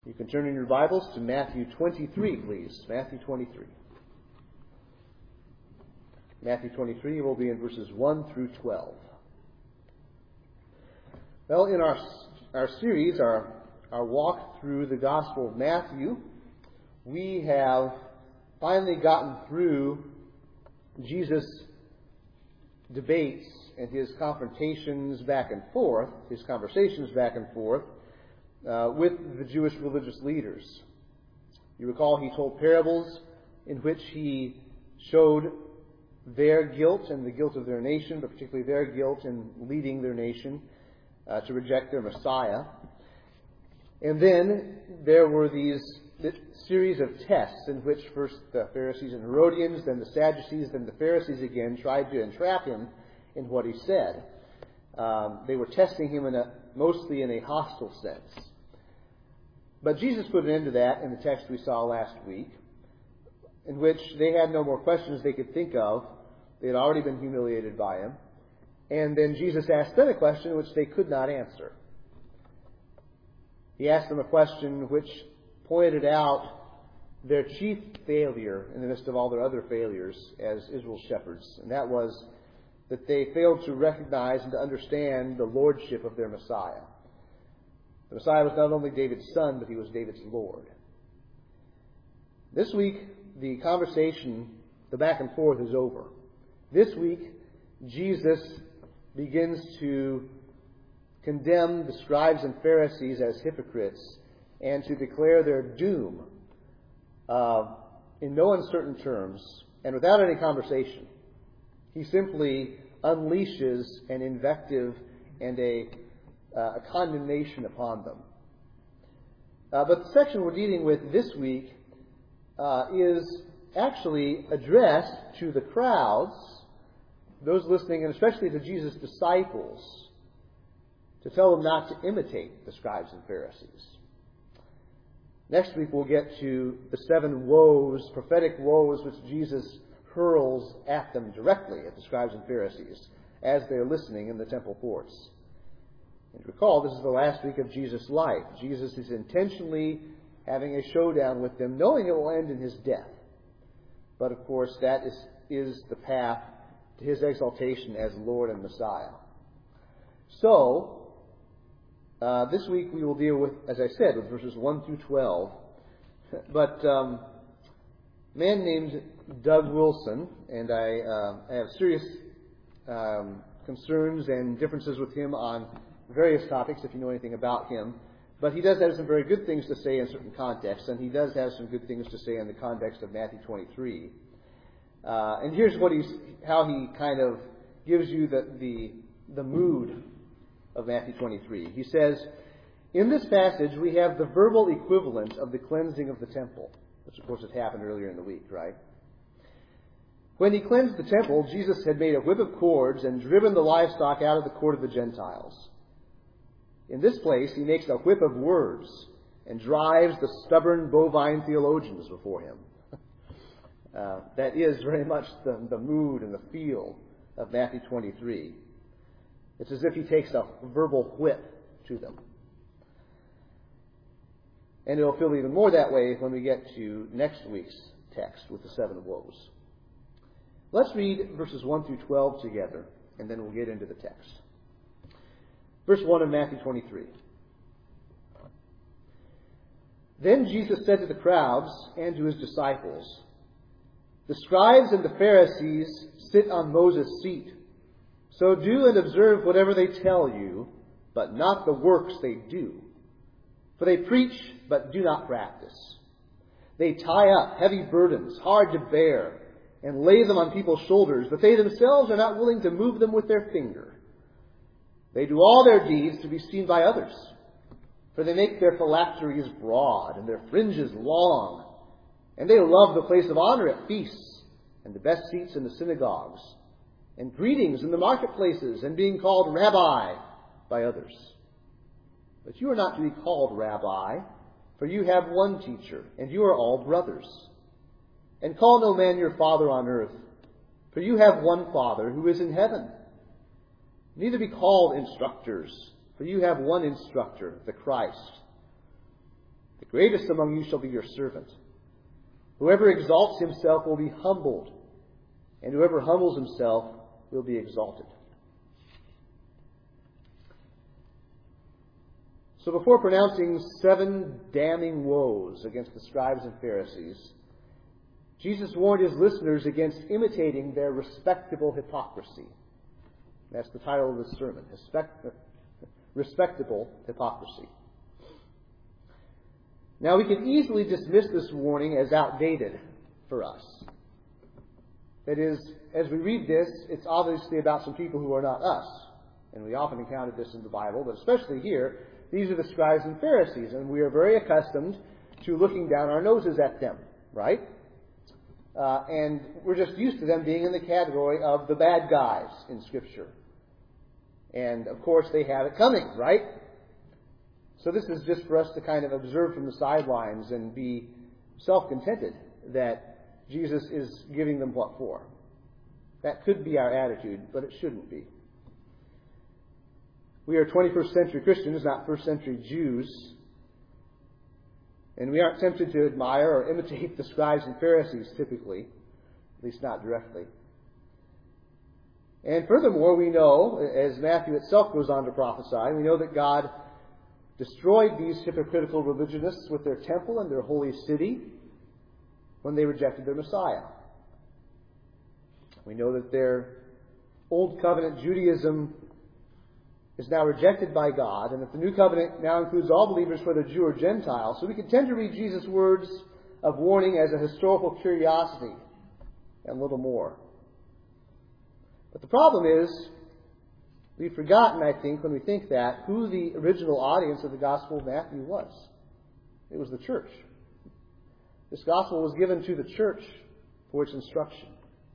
You can turn in your Bibles to Matthew 23, please. Matthew 23. Matthew 23 will be in verses 1 through 12. Well, in our series, our walk through the Gospel of Matthew, we have finally gotten through Jesus' debates and his confrontations back and forth, his conversations back and forth, with the Jewish religious leaders. You recall he told parables in which he showed their guilt and the guilt of their nation, but particularly their guilt in leading their nation to reject their Messiah. And then there were these series of tests in which first the Pharisees and Herodians, then the Sadducees, then the Pharisees again tried to entrap him in what he said. They were testing him mostly in a hostile sense. But Jesus put an end to that in the text we saw last week, in which they had no more questions they could think of. They had already been humiliated by him. And then Jesus asked them a question which they could not answer. He asked them a question which pointed out their chief failure in the midst of all their other failures as Israel's shepherds. And that was that they failed to recognize and to understand the lordship of their Messiah. The Messiah was not only David's son, but he was David's Lord. This week, the conversation, the back and forth is over. This week, Jesus begins to condemn the scribes and Pharisees as hypocrites and to declare their doom in no uncertain terms and without any conversation. He simply unleashes an invective and a condemnation upon them. But the section we're dealing with this week is actually addressed to the crowds, those listening, and especially to Jesus' disciples, to tell them not to imitate the scribes and Pharisees. Next week we'll get to the 7 woes, prophetic woes, which Jesus hurls at them directly, at the scribes and Pharisees, as they're listening in the temple courts. And recall, this is the last week of Jesus' life. Jesus is intentionally having a showdown with them, knowing it will end in his death. But of course, that is the path to his exaltation as Lord and Messiah. So, this week we will deal with, as I said, with verses 1 through 12. But a man named Doug Wilson, and I have serious concerns and differences with him on various topics, if you know anything about him. But he does have some very good things to say in certain contexts, and he does have some good things to say in the context of Matthew 23. And here's how he kind of gives you the mood of Matthew 23. He says, in this passage we have the verbal equivalent of the cleansing of the temple, which of course had happened earlier in the week, right? When he cleansed the temple, Jesus had made a whip of cords and driven the livestock out of the court of the Gentiles. In this place, he makes a whip of words and drives the stubborn bovine theologians before him. That is very much the mood and the feel of Matthew 23. It's as if he takes a verbal whip to them. And it'll feel even more that way when we get to next week's text with the 7 woes. Let's read verses 1 through 12 together, and then we'll get into the text. Verse 1 of Matthew 23. Then Jesus said to the crowds and to his disciples, the scribes and the Pharisees sit on Moses' seat. So do and observe whatever they tell you, but not the works they do. For they preach, but do not practice. They tie up heavy burdens, hard to bear, and lay them on people's shoulders, but they themselves are not willing to move them with their finger. They do all their deeds to be seen by others, for they make their phylacteries broad and their fringes long, and they love the place of honor at feasts and the best seats in the synagogues, and greetings in the marketplaces, and being called Rabbi by others. But you are not to be called Rabbi, for you have one teacher, and you are all brothers. And call no man your father on earth, for you have one Father who is in heaven. Neither be called instructors, for you have one instructor, the Christ. The greatest among you shall be your servant. Whoever exalts himself will be humbled, and whoever humbles himself will be exalted. So before pronouncing 7 damning woes against the scribes and Pharisees, Jesus warned his listeners against imitating their respectable hypocrisy. That's the title of the sermon, Respectable Hypocrisy. Now, we can easily dismiss this warning as outdated for us. That is, as we read this, it's obviously about some people who are not us. And we often encounter this in the Bible, but especially here, these are the scribes and Pharisees, and we are very accustomed to looking down our noses at them, right? And we're just used to them being in the category of the bad guys in Scripture. And, of course, they have it coming, right? So this is just for us to kind of observe from the sidelines and be self-contented that Jesus is giving them what for. That could be our attitude, but it shouldn't be. We are 21st century Christians, not first century Jews. And we aren't tempted to admire or imitate the scribes and Pharisees typically, at least not directly. And furthermore, we know, as Matthew itself goes on to prophesy, we know that God destroyed these hypocritical religionists with their temple and their holy city when they rejected their Messiah. We know that their Old Covenant Judaism is now rejected by God, and that the New Covenant now includes all believers, whether Jew or Gentile. So we can tend to read Jesus' words of warning as a historical curiosity and little more. But the problem is, we've forgotten, I think, when we think that, who the original audience of the Gospel of Matthew was. It was the church. This Gospel was given to the church for its instruction.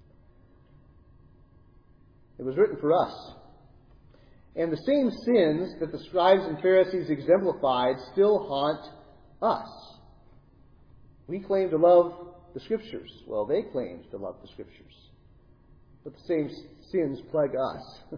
It was written for us. And the same sins that the scribes and Pharisees exemplified still haunt us. We claim to love the Scriptures. Well, they claimed to love the Scriptures. But the same sins plague us.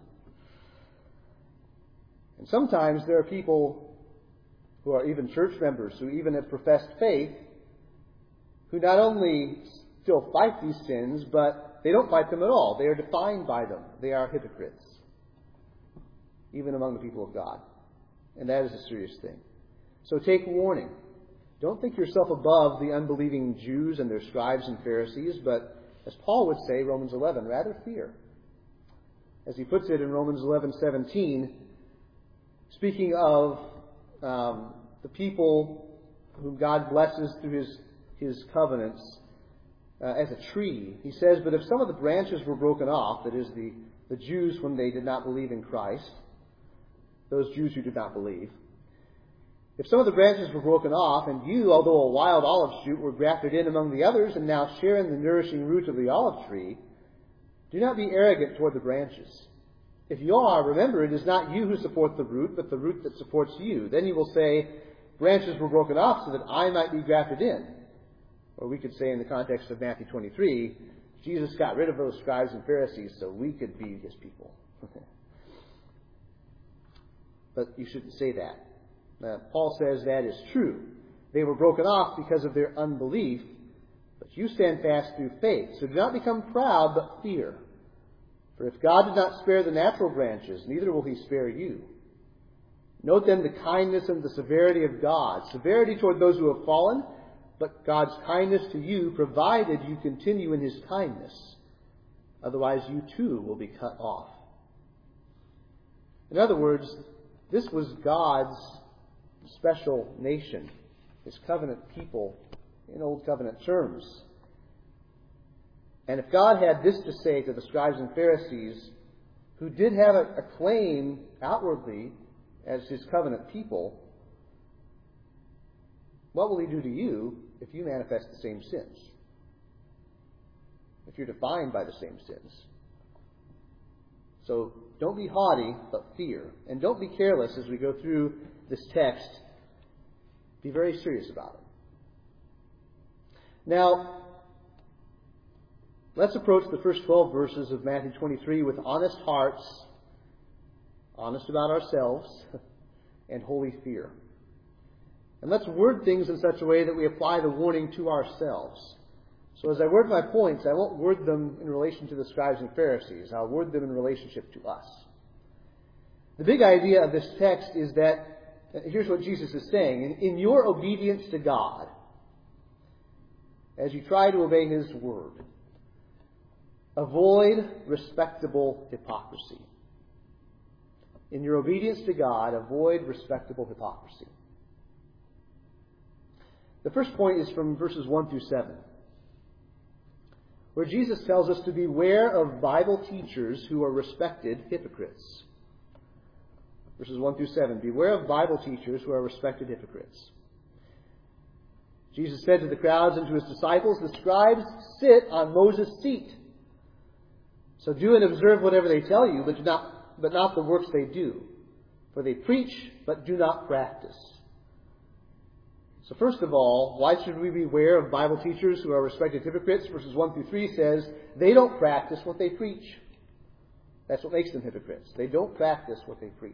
And sometimes there are people who are even church members, who even have professed faith, who not only still fight these sins, but they don't fight them at all. They are defined by them. They are hypocrites, even among the people of God. And that is a serious thing. So take warning. Don't think yourself above the unbelieving Jews and their scribes and Pharisees, but as Paul would say, Romans 11, rather fear. As he puts it in Romans 11:17, speaking of the people whom God blesses through his covenants as a tree, he says, but if some of the branches were broken off, that is the Jews when they did not believe in Christ, those Jews who did not believe, if some of the branches were broken off, and you, although a wild olive shoot, were grafted in among the others, and now share in the nourishing root of the olive tree, do not be arrogant toward the branches. If you are, remember, it is not you who support the root, but the root that supports you. Then you will say, branches were broken off so that I might be grafted in. Or we could say in the context of Matthew 23, Jesus got rid of those scribes and Pharisees so we could be his people. But you shouldn't say that. Paul says that is true. They were broken off because of their unbelief, but you stand fast through faith. So do not become proud, but fear. For if God did not spare the natural branches, neither will he spare you. Note then the kindness and the severity of God. Severity toward those who have fallen, but God's kindness to you, provided you continue in his kindness. Otherwise you too will be cut off. In other words, this was God's special nation, his covenant people in Old Covenant terms. And if God had this to say to the scribes and Pharisees, who did have a claim outwardly as his covenant people, what will he do to you if you manifest the same sins? If you're defined by the same sins? So don't be haughty, but fear. And don't be careless as we go through this text. Be very serious about it. Now, let's approach the first 12 verses of Matthew 23 with honest hearts, honest about ourselves, and holy fear. And let's word things in such a way that we apply the warning to ourselves. So as I word my points, I won't word them in relation to the scribes and Pharisees. I'll word them in relationship to us. The big idea of this text is that, here's what Jesus is saying. In your obedience to God, as you try to obey His word, avoid respectable hypocrisy. In your obedience to God, avoid respectable hypocrisy. The first point is from verses 1 through 7, where Jesus tells us to beware of Bible teachers who are respected hypocrites. Verses 1 through 7, beware of Bible teachers who are respected hypocrites. Jesus said to the crowds and to His disciples, the scribes sit on Moses' seat. So do and observe whatever they tell you, but not the works they do. For they preach, but do not practice. So first of all, why should we beware of Bible teachers who are respected hypocrites? Verses 1 through 3 says, they don't practice what they preach. That's what makes them hypocrites. They don't practice what they preach.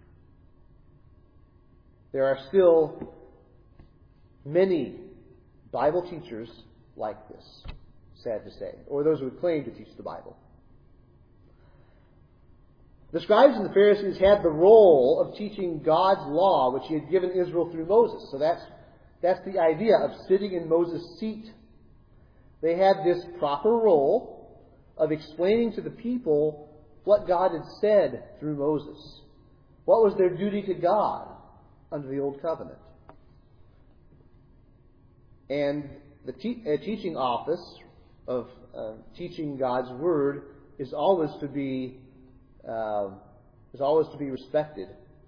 There are still many Bible teachers like this, sad to say, or those who would claim to teach the Bible. The scribes and the Pharisees had the role of teaching God's law, which He had given Israel through Moses. So that's the idea of sitting in Moses' seat. They had this proper role of explaining to the people what God had said through Moses. What was their duty to God under the Old Covenant? And the teaching office of teaching God's Word is always to be respected.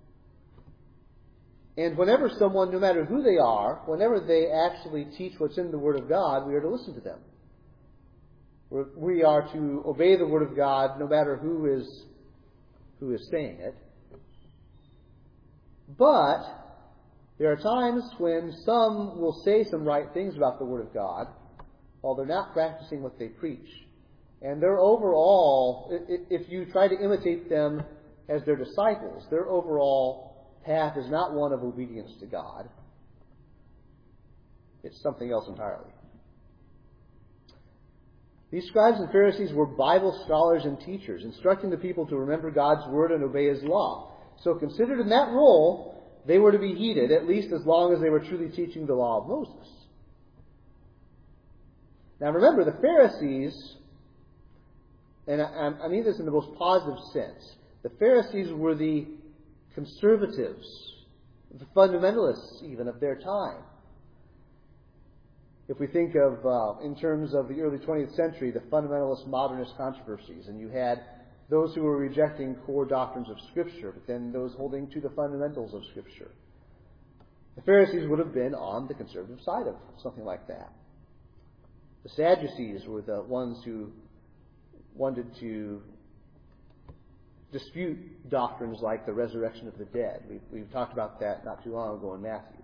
And whenever someone, no matter who they are, whenever they actually teach what's in the Word of God, we are to listen to them. We are to obey the Word of God no matter who is saying it. But there are times when some will say some right things about the Word of God while they're not practicing what they preach. And their overall, if you try to imitate them as their disciples, their overall path is not one of obedience to God. It's something else entirely. These scribes and Pharisees were Bible scholars and teachers, instructing the people to remember God's Word and obey His law. So considered in that role, they were to be heeded, at least as long as they were truly teaching the law of Moses. Now remember, the Pharisees, and I mean this in the most positive sense, the Pharisees were the conservatives, the fundamentalists even of their time. If we think of, in terms of the early 20th century, the fundamentalist modernist controversies, and you had those who were rejecting core doctrines of Scripture, but then those holding to the fundamentals of Scripture. The Pharisees would have been on the conservative side of something like that. The Sadducees were the ones who wanted to dispute doctrines like the resurrection of the dead. We've talked about that not too long ago in Matthew.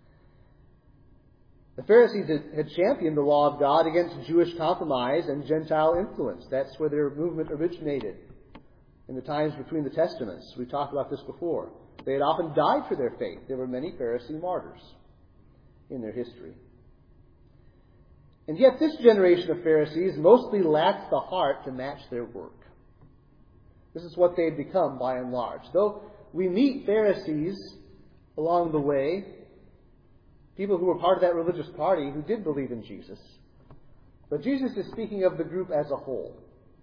The Pharisees had championed the law of God against Jewish compromise and Gentile influence. That's where their movement originated in the times between the Testaments. We've talked about this before. They had often died for their faith. There were many Pharisee martyrs in their history. And yet this generation of Pharisees mostly lacked the heart to match their work. This is what they had become by and large. Though we meet Pharisees along the way, people who were part of that religious party who did believe in Jesus. But Jesus is speaking of the group as a whole.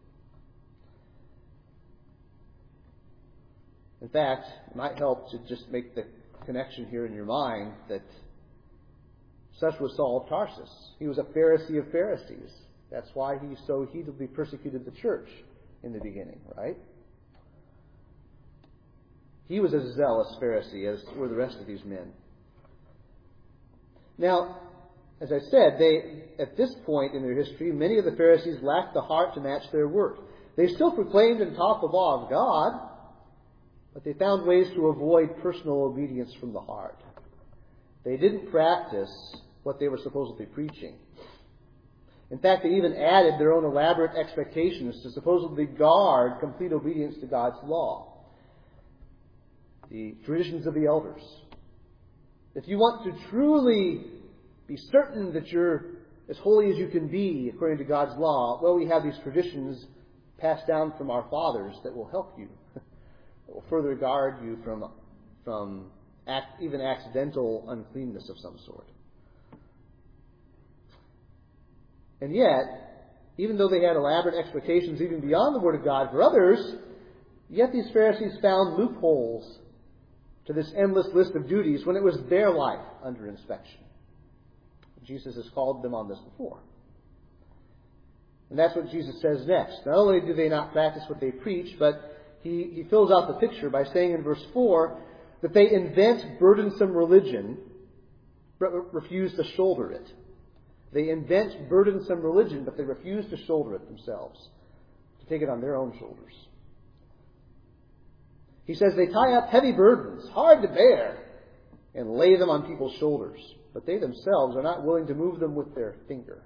In fact, it might help to just make the connection here in your mind that such was Saul of Tarsus. He was a Pharisee of Pharisees. That's why he so heatedly persecuted the church in the beginning, right? He was a zealous Pharisee, as were the rest of these men. Now, as I said, at this point in their history, many of the Pharisees lacked the heart to match their work. They still proclaimed and taught the law of God, but they found ways to avoid personal obedience from the heart. They didn't practice what they were supposedly preaching. In fact, they even added their own elaborate expectations to supposedly guard complete obedience to God's law. The traditions of the elders. If you want to truly be certain that you're as holy as you can be according to God's law, well, we have these traditions passed down from our fathers that will help you, that will further guard you from even accidental uncleanness of some sort. And yet, even though they had elaborate expectations even beyond the Word of God for others, yet these Pharisees found loopholes to this endless list of duties when it was their life under inspection. Jesus has called them on this before. And that's what Jesus says next. Not only do they not practice what they preach, but he fills out the picture by saying in verse 4 that they invent burdensome religion, but refuse to shoulder it. They invent burdensome religion, but they refuse to shoulder it themselves, to take it on their own shoulders. He says they tie up heavy burdens, hard to bear, and lay them on people's shoulders, but they themselves are not willing to move them with their finger.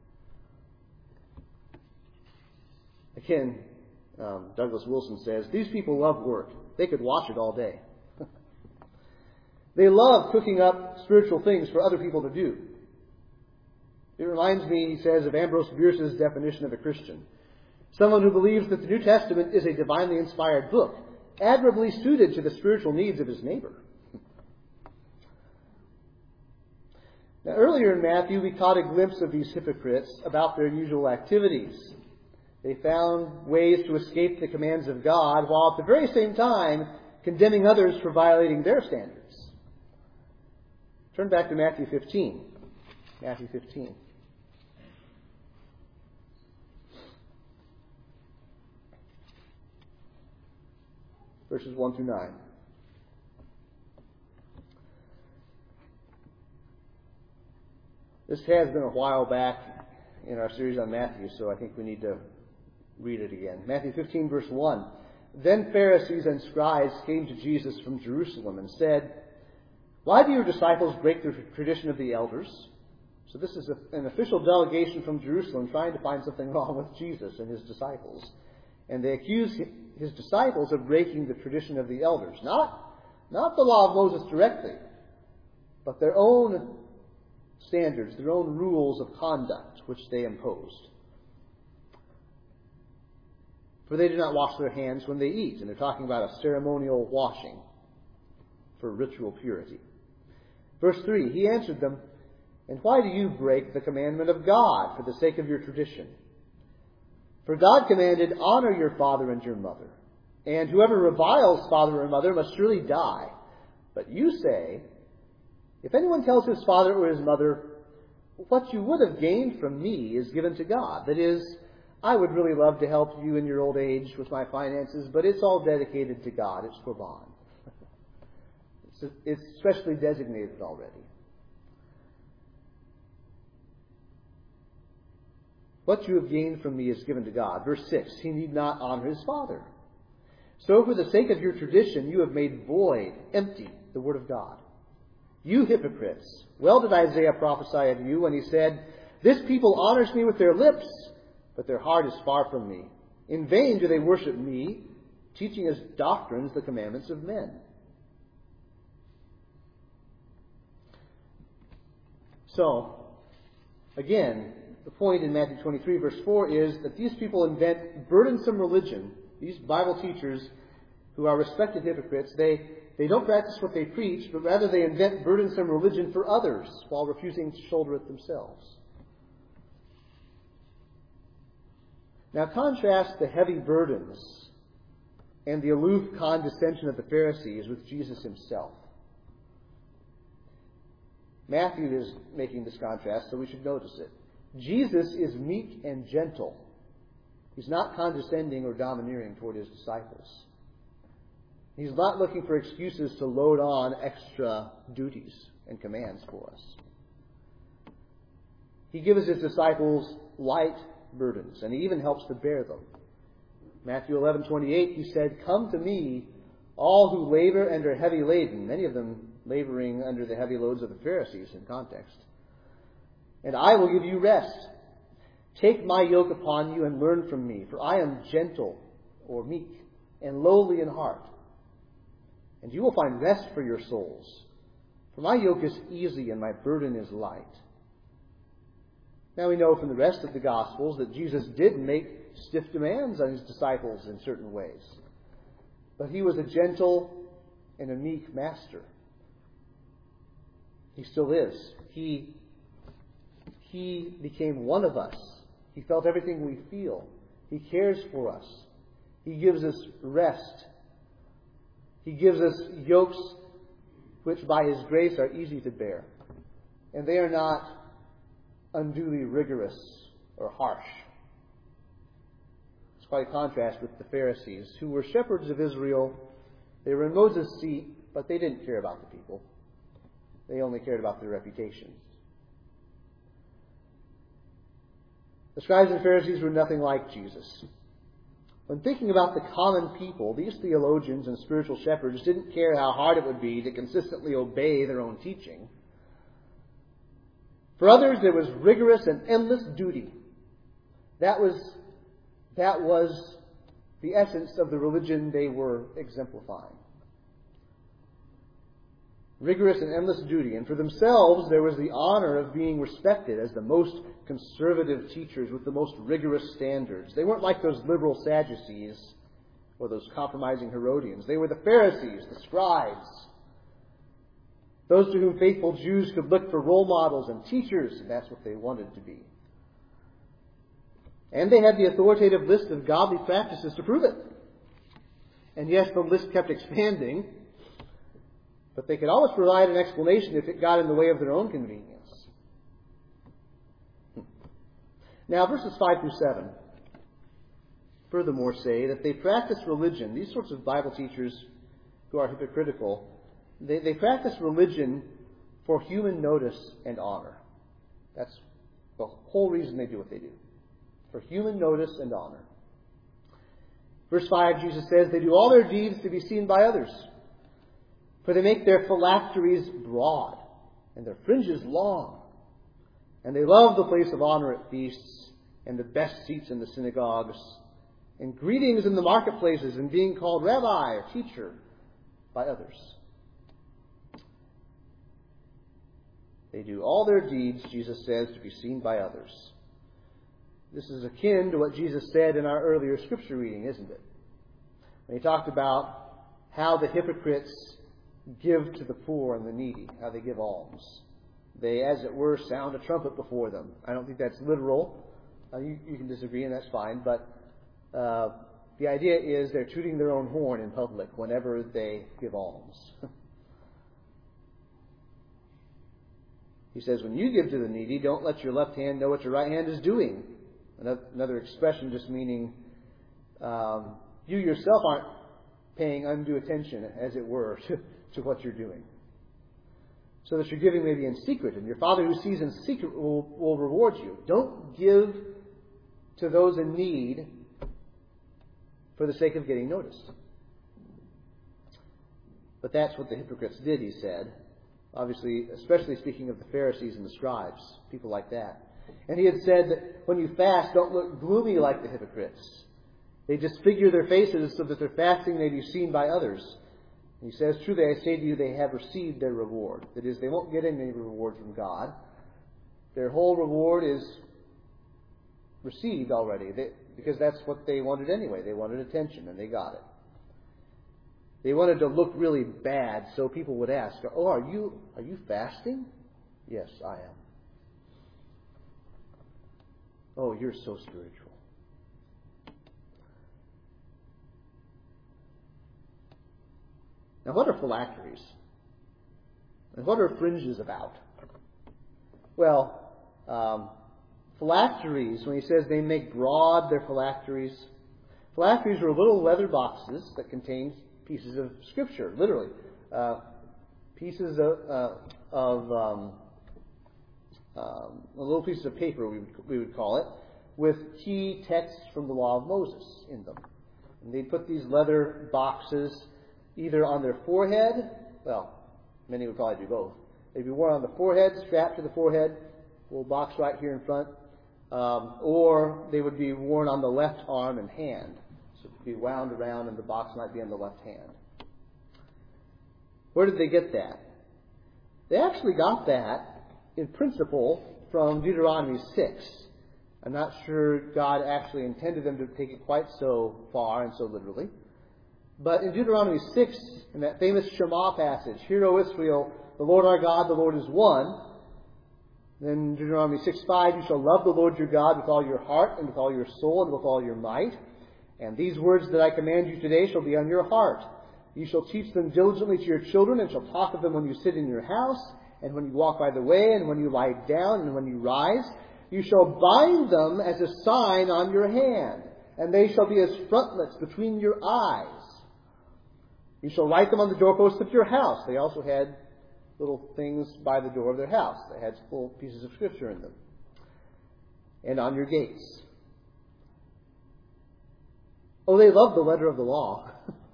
Again, Douglas Wilson says, these people love work. They could watch it all day. They love cooking up spiritual things for other people to do. It reminds me, he says, of Ambrose Bierce's definition of a Christian. Someone who believes that the New Testament is a divinely inspired book, admirably suited to the spiritual needs of his neighbor. Now, earlier in Matthew, we caught a glimpse of these hypocrites about their usual activities. They found ways to escape the commands of God, while at the very same time condemning others for violating their standards. Turn back to Matthew 15. Matthew 15. Verses 1 through 9. This has been a while back in our series on Matthew, so I think we need to read it again. Matthew 15, verse 1. Then Pharisees and scribes came to Jesus from Jerusalem and said, "Why do your disciples break the tradition of the elders?" So this is an official delegation from Jerusalem trying to find something wrong with Jesus and his disciples. And they accuse his disciples of breaking the tradition of the elders. Not the law of Moses directly, but their own standards, their own rules of conduct, which they imposed. For they do not wash their hands when they eat. And they're talking about a ceremonial washing for ritual purity. Verse 3, he answered them, "And why do you break the commandment of God for the sake of your tradition? For God commanded, 'Honor your father and your mother,' and whoever reviles father or mother must surely die. But you say, 'If anyone tells his father or his mother, what you would have gained from me is given to God,' that is, 'I would really love to help you in your old age with my finances, but it's all dedicated to God. It's Korban.'" It's specially designated already. "What you have gained from me is given to God." Verse 6, he need not honor his father. "So for the sake of your tradition, you have made void, empty, the word of God. You hypocrites, well did Isaiah prophesy of you when he said, 'This people honors me with their lips, but their heart is far from me. In vain do they worship me, teaching as doctrines the commandments of men.'" So, again, the point in Matthew 23, verse 4 is that these people invent burdensome religion. These Bible teachers, who are respected hypocrites, they don't practice what they preach, but rather they invent burdensome religion for others while refusing to shoulder it themselves. Now contrast the heavy burdens and the aloof condescension of the Pharisees with Jesus himself. Matthew is making this contrast, so we should notice it. Jesus is meek and gentle. He's not condescending or domineering toward his disciples. He's not looking for excuses to load on extra duties and commands for us. He gives his disciples light burdens, and he even helps to bear them. Matthew 11:28, he said, "Come to me, all who labor and are heavy laden," many of them laboring under the heavy loads of the Pharisees in context, "and I will give you rest. Take my yoke upon you and learn from me, for I am gentle," or meek, "and lowly in heart. And you will find rest for your souls. For my yoke is easy and my burden is light. Now we know from the rest of the Gospels that Jesus did make stiff demands on his disciples in certain ways. But he was a gentle and a meek master. He still is. He became one of us. He felt everything we feel. He cares for us. He gives us rest. He gives us yokes which by his grace are easy to bear. And they are not unduly rigorous or harsh. It's quite a contrast with the Pharisees, who were shepherds of Israel. They were in Moses' seat, but they didn't care about the people. They only cared about their reputation. The scribes and Pharisees were nothing like Jesus. When thinking about the common people, these theologians and spiritual shepherds didn't care how hard it would be to consistently obey their own teaching. For others, there was rigorous and endless duty. That was the essence of the religion they were exemplifying. Rigorous and endless duty. And for themselves, there was the honor of being respected as the most conservative teachers with the most rigorous standards. They weren't like those liberal Sadducees or those compromising Herodians. They were the Pharisees, the scribes, those to whom faithful Jews could look for role models and teachers, and that's what they wanted to be. And they had the authoritative list of godly practices to prove it. And yes, the list kept expanding, but they could always provide an explanation if it got in the way of their own convenience. Now, verses 5 through 7 furthermore say that they practice religion. These sorts of Bible teachers who are hypocritical, they practice religion for human notice and honor. That's the whole reason they do what they do. For human notice and honor. Verse 5, Jesus says, they do all their deeds to be seen by others. For they make their phylacteries broad and their fringes long. And they love the place of honor at feasts and the best seats in the synagogues and greetings in the marketplaces and being called rabbi or teacher by others. They do all their deeds, Jesus says, to be seen by others. This is akin to what Jesus said in our earlier scripture reading, isn't it? When he talked about how the hypocrites give to the poor and the needy, how they give alms. They, as it were, sound a trumpet before them. I don't think that's literal. You can disagree, and that's fine. But the idea is they're tooting their own horn in public whenever they give alms. He says, when you give to the needy, don't let your left hand know what your right hand is doing. Another expression just meaning you yourself aren't paying undue attention, as it were, to what you're doing. So that your giving may be in secret, and your Father who sees in secret will reward you. Don't give to those in need for the sake of getting noticed. But that's what the hypocrites did, he said. Obviously, especially speaking of the Pharisees and the scribes, people like that. And he had said that when you fast, don't look gloomy like the hypocrites. They disfigure their faces so that their fasting may be seen by others. And he says, truly I say to you, they have received their reward. That is, they won't get any reward from God. Their whole reward is received already, because that's what they wanted anyway. They wanted attention, and they got it. They wanted to look really bad, so people would ask, oh, are you fasting? Yes, I am. Oh, you're so spiritual. Now, what are phylacteries? And what are fringes about? Well, phylacteries, when he says they make broad their phylacteries were little leather boxes that contained pieces of Scripture, literally. Pieces of little pieces of paper, we would call it, with key texts from the law of Moses in them. And they'd put these leather boxes either on their forehead, well, many would probably do both. They'd be worn on the forehead, strapped to the forehead, a little box right here in front, or they would be worn on the left arm and hand. So it would be wound around and the box might be on the left hand. Where did they get that? They actually got that in principle from Deuteronomy 6. I'm not sure God actually intended them to take it quite so far and so literally. But in Deuteronomy 6, in that famous Shema passage, "Hear, O Israel, the Lord our God, the Lord is one." Then Deuteronomy 6:5, "You shall love the Lord your God with all your heart and with all your soul and with all your might. And these words that I command you today shall be on your heart. You shall teach them diligently to your children and shall talk of them when you sit in your house and when you walk by the way and when you lie down and when you rise. You shall bind them as a sign on your hand, and they shall be as frontlets between your eyes. You shall write them on the doorposts of your house." They also had little things by the door of their house. They had little pieces of Scripture in them. "And on your gates." Oh, they love the letter of the law.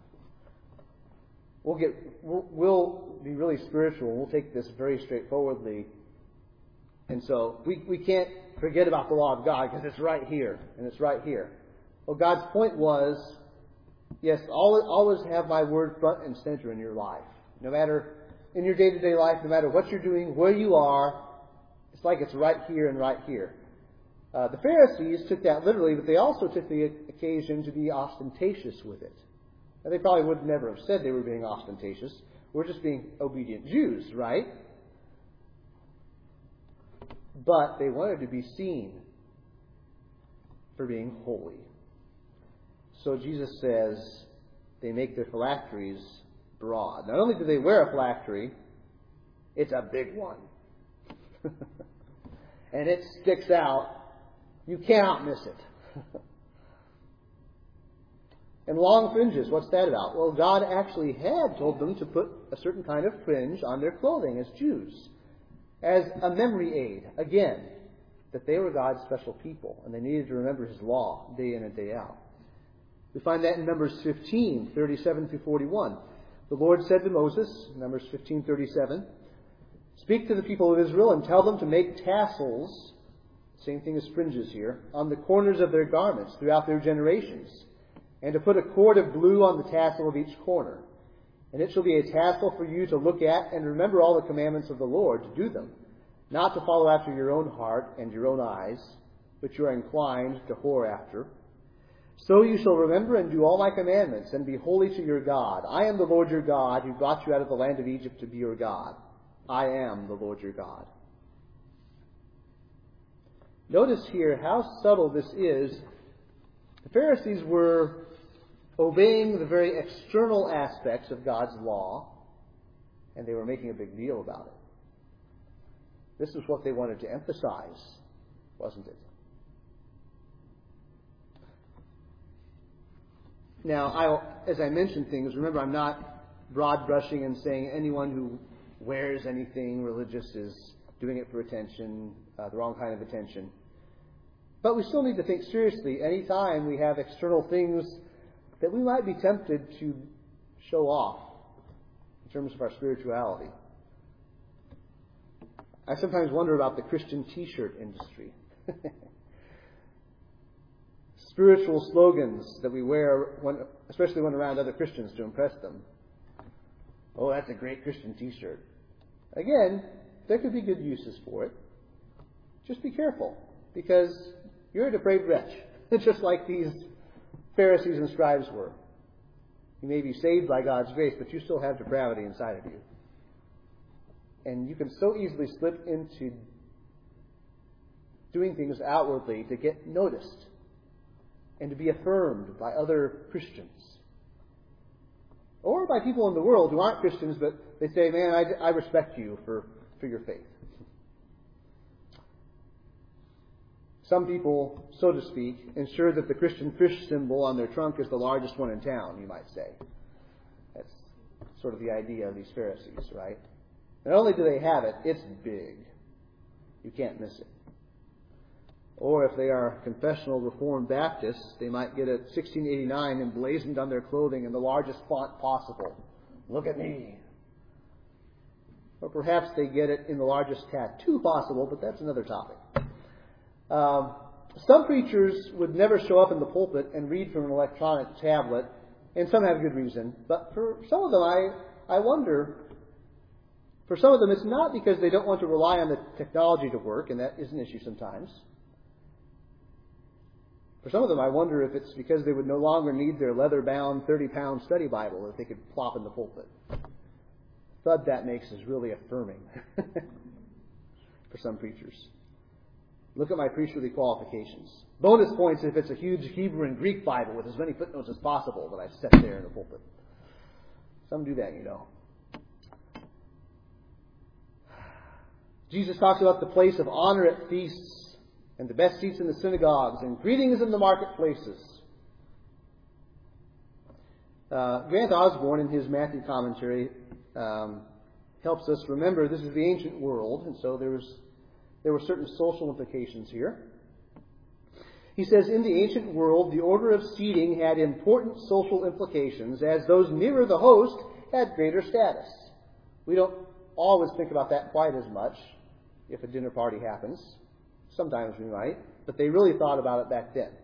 We'll be really spiritual. We'll take this very straightforwardly. And so we can't forget about the law of God because it's right here and it's right here. Well, God's point was, yes, always have my word front and center in your life. No matter in your day-to-day life, no matter what you're doing, where you are, it's like it's right here and right here. The Pharisees took that literally, but they also took the occasion to be ostentatious with it. Now, they probably would never have said they were being ostentatious. We're just being obedient Jews, right? But they wanted to be seen for being holy. So Jesus says they make their phylacteries broad. Not only do they wear a phylactery, it's a big one. And it sticks out. You cannot miss it. And long fringes, what's that about? Well, God actually had told them to put a certain kind of fringe on their clothing as Jews, as a memory aid, again, that they were God's special people, and they needed to remember His law day in and day out. We find that in Numbers 15, 37 through 41. The Lord said to Moses, Numbers 15:37, "Speak to the people of Israel and tell them to make tassels," same thing as fringes here, "on the corners of their garments throughout their generations, and to put a cord of blue on the tassel of each corner. And it shall be a tassel for you to look at and remember all the commandments of the Lord, to do them, not to follow after your own heart and your own eyes, which you are inclined to whore after. So you shall remember and do all my commandments, and be holy to your God. I am the Lord your God, who brought you out of the land of Egypt to be your God. I am the Lord your God." Notice here how subtle this is. The Pharisees were obeying the very external aspects of God's law, and they were making a big deal about it. This is what they wanted to emphasize, wasn't it? Now, as I mentioned things, remember, I'm not broad brushing and saying anyone who wears anything religious is doing it for attention, the wrong kind of attention. But we still need to think seriously any time we have external things that we might be tempted to show off in terms of our spirituality. I sometimes wonder about the Christian t-shirt industry. Spiritual slogans that we wear, especially when around other Christians to impress them. Oh, that's a great Christian t-shirt. Again, there could be good uses for it. Just be careful, because you're a depraved wretch, just like these Pharisees and scribes were. You may be saved by God's grace, but you still have depravity inside of you. And you can so easily slip into doing things outwardly to get noticed and to be affirmed by other Christians. Or by people in the world who aren't Christians, but they say, "Man, I respect you for your faith." Some people, so to speak, ensure that the Christian fish symbol on their trunk is the largest one in town, you might say. That's sort of the idea of these Pharisees, right? Not only do they have it, it's big. You can't miss it. Or if they are confessional Reformed Baptists, they might get a 1689 emblazoned on their clothing in the largest font possible. Look at me. Or perhaps they get it in the largest tattoo possible, but that's another topic. Some preachers would never show up in the pulpit and read from an electronic tablet, and some have good reason. But for some of them, I wonder, For some of them, it's not because they don't want to rely on the technology to work, and that is an issue sometimes. For some of them, I wonder if it's because they would no longer need their leather-bound 30-pound study Bible that they could plop in the pulpit. Thud that makes is really affirming for some preachers. Look at my preacherly qualifications. Bonus points if it's a huge Hebrew and Greek Bible with as many footnotes as possible that I set there in the pulpit. Some do that, you know. Jesus talks about the place of honor at feasts and the best seats in the synagogues and greetings in the marketplaces. Grant Osborne, in his Matthew commentary, helps us remember this is the ancient world, and so there were certain social implications here. He says, in the ancient world, the order of seating had important social implications, as those nearer the host had greater status. We don't always think about that quite as much if a dinner party happens. Sometimes we might, but they really thought about it back then.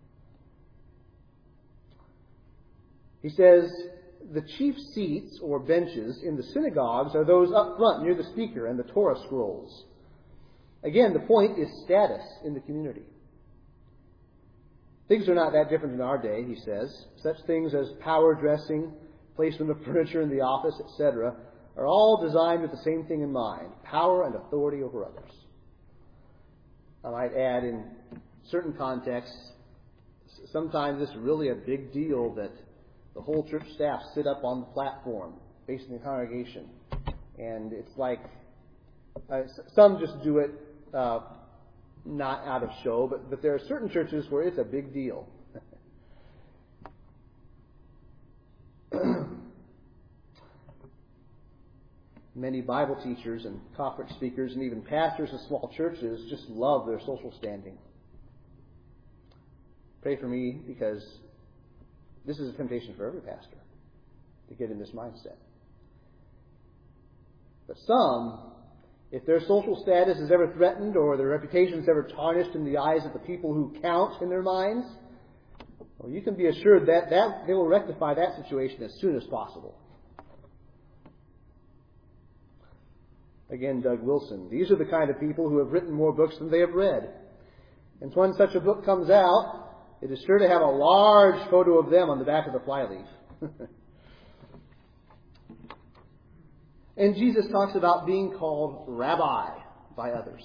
He says, the chief seats or benches in the synagogues are those up front near the speaker and the Torah scrolls. Again, the point is status in the community. Things are not that different in our day, he says. Such things as power dressing, placement of furniture in the office, etc., are all designed with the same thing in mind, power and authority over others. I might add, in certain contexts, sometimes it's really a big deal that the whole church staff sit up on the platform facing the congregation. And it's like, some just do it not out of show, but there are certain churches where it's a big deal. Many Bible teachers and conference speakers and even pastors of small churches just love their social standing. Pray for me, because this is a temptation for every pastor to get in this mindset. But some, if their social status is ever threatened or their reputation is ever tarnished in the eyes of the people who count in their minds, well, you can be assured that they will rectify that situation as soon as possible. Again, Doug Wilson. These are the kind of people who have written more books than they have read. And when such a book comes out, it is sure to have a large photo of them on the back of the flyleaf. And Jesus talks about being called rabbi by others.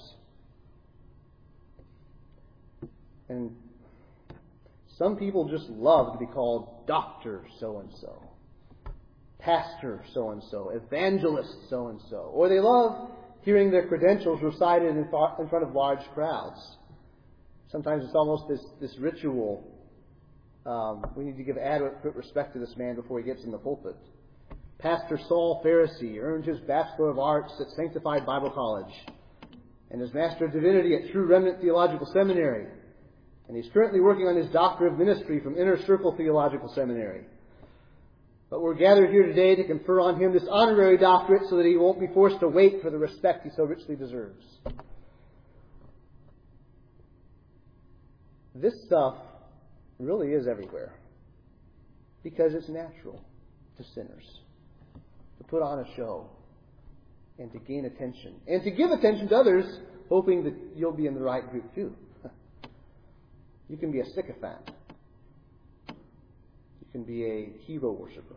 And some people just love to be called Dr. so-and-so, Pastor so-and-so, Evangelist so-and-so. Or they love hearing their credentials recited in front of large crowds. Sometimes it's almost this ritual. We need to give adequate respect to this man before he gets in the pulpit. Pastor Saul Pharisee earned his Bachelor of Arts at Sanctified Bible College and his Master of Divinity at True Remnant Theological Seminary. And he's currently working on his Doctor of Ministry from Inner Circle Theological Seminary. But we're gathered here today to confer on him this honorary doctorate so that he won't be forced to wait for the respect he so richly deserves. This stuff really is everywhere because it's natural to sinners to put on a show and to gain attention and to give attention to others, hoping that you'll be in the right group too. You can be a sycophant. You can be a hero worshiper.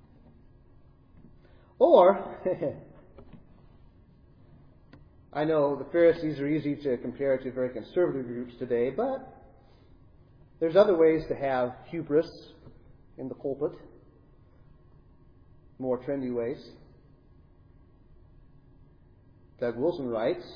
Or, I know the Pharisees are easy to compare to very conservative groups today, but there's other ways to have hubris in the pulpit. More trendy ways. Doug Wilson writes,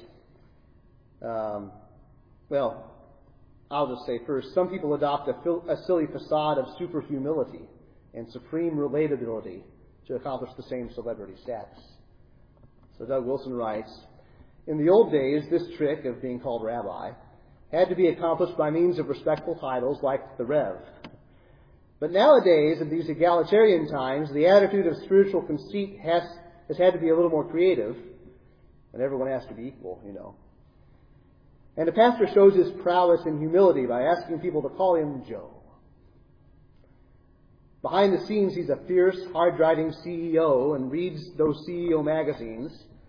I'll just say first, some people adopt a silly facade of super humility and supreme relatability to accomplish the same celebrity status. So Doug Wilson writes, in the old days, this trick of being called rabbi had to be accomplished by means of respectful titles like the Rev. But nowadays, in these egalitarian times, the attitude of spiritual conceit has had to be a little more creative, and everyone has to be equal, you know. And a pastor shows his prowess in humility by asking people to call him Joe. Behind the scenes, he's a fierce, hard-driving CEO and reads those CEO magazines.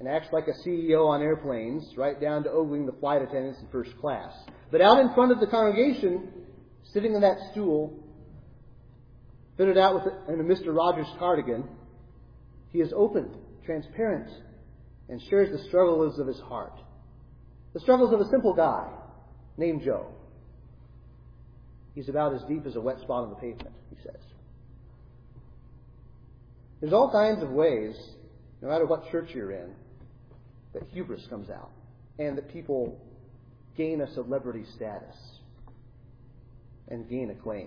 and acts like a CEO on airplanes, right down to ogling the flight attendants in first class. But out in front of the congregation, sitting in that stool, fitted out in a Mr. Rogers cardigan, he is open, transparent, and shares the struggles of his heart. The struggles of a simple guy named Joe. He's about as deep as a wet spot on the pavement, he says. There's all kinds of ways, no matter what church you're in, that hubris comes out and that people gain a celebrity status and gain acclaim.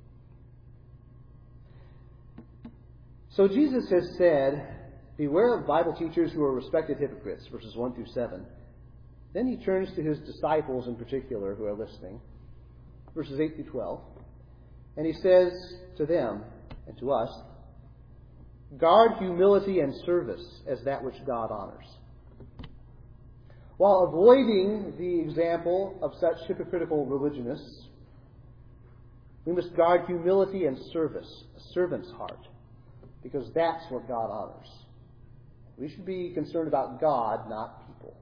So Jesus has said, beware of Bible teachers who are respected hypocrites, verses 1 through 7. Then he turns to his disciples in particular who are listening, verses 8 through 12. And he says to them and to us, guard humility and service as that which God honors, while avoiding the example of such hypocritical religionists. We must guard humility and service, a servant's heart, because that's what God honors. We should be concerned about God, not people.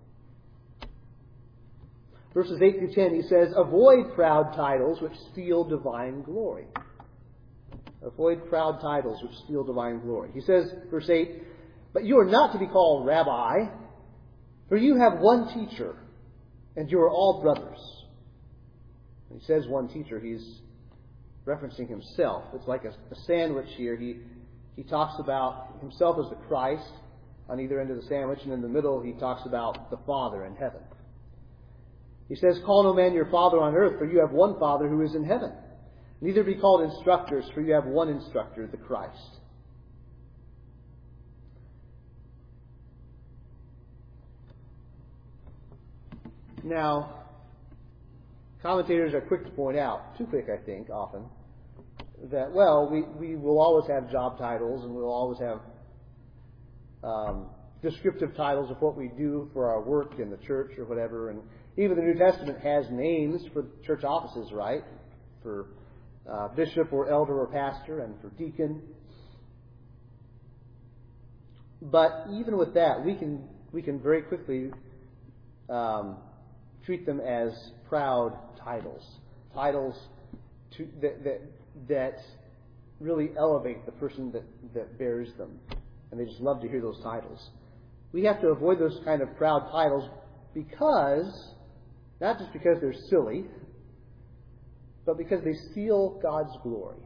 Verses 8 through 10, he says, avoid proud titles which steal divine glory. Avoid proud titles which steal divine glory. He says, verse 8, but you are not to be called rabbi, for you have one teacher, and you are all brothers. When he says one teacher, he's referencing himself. It's like a sandwich here. He talks about himself as the Christ on either end of the sandwich, and in the middle he talks about the Father in heaven. He says, call no man your father on earth, for you have one Father who is in heaven. Neither be called instructors, for you have one instructor, the Christ. Now, commentators are quick to point out, too quick I think often, that, well, we will always have job titles and we'll always have descriptive titles of what we do for our work in the church or whatever. And even the New Testament has names for church offices, right? For bishop or elder or pastor, and for deacon. But even with that, we can very quickly treat them as proud titles that really elevate the person that bears them, and they just love to hear those titles. We have to avoid those kind of proud titles not just because they're silly, but because they steal God's glory.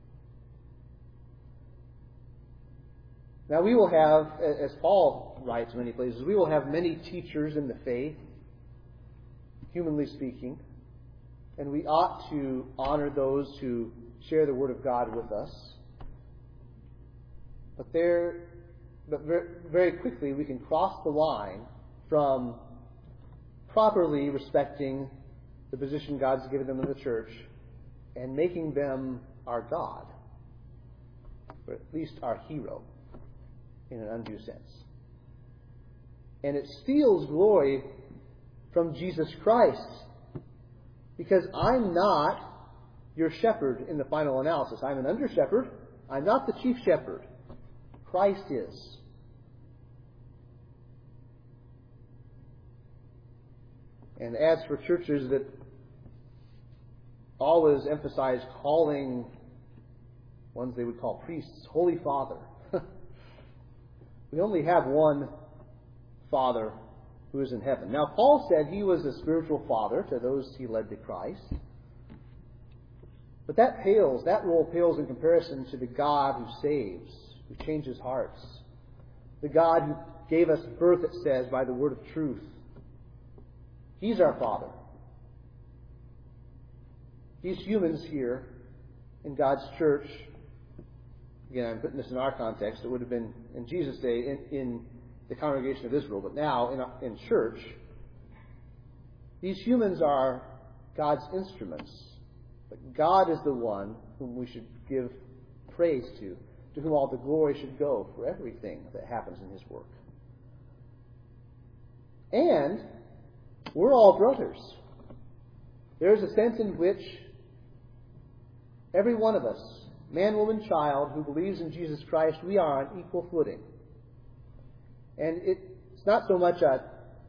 Now we will have, as Paul writes in many places, we will have many teachers in the faith, humanly speaking, and we ought to honor those who share the Word of God with us. But very quickly we can cross the line from properly respecting the position God's given them in the church and making them our God, or at least our hero, in an undue sense. And it steals glory from Jesus Christ, because I'm not your shepherd in the final analysis. I'm an under shepherd. I'm not the chief shepherd. Christ is. And as for churches that always emphasize calling ones they would call priests Holy Father, we only have one Father who is in heaven. Now, Paul said he was a spiritual father to those he led to Christ. But that role pales in comparison to the God who saves, who changes hearts. The God who gave us birth, it says, by the word of truth. He's our Father. These humans here in God's church, again, I'm putting this in our context, it would have been in Jesus' day in the congregation of Israel, but now in church, these humans are God's instruments. But God is the one whom we should give praise to whom all the glory should go for everything that happens in His work. And we're all brothers. There is a sense in which every one of us, man, woman, child, who believes in Jesus Christ, we are on equal footing. And it It's not so much a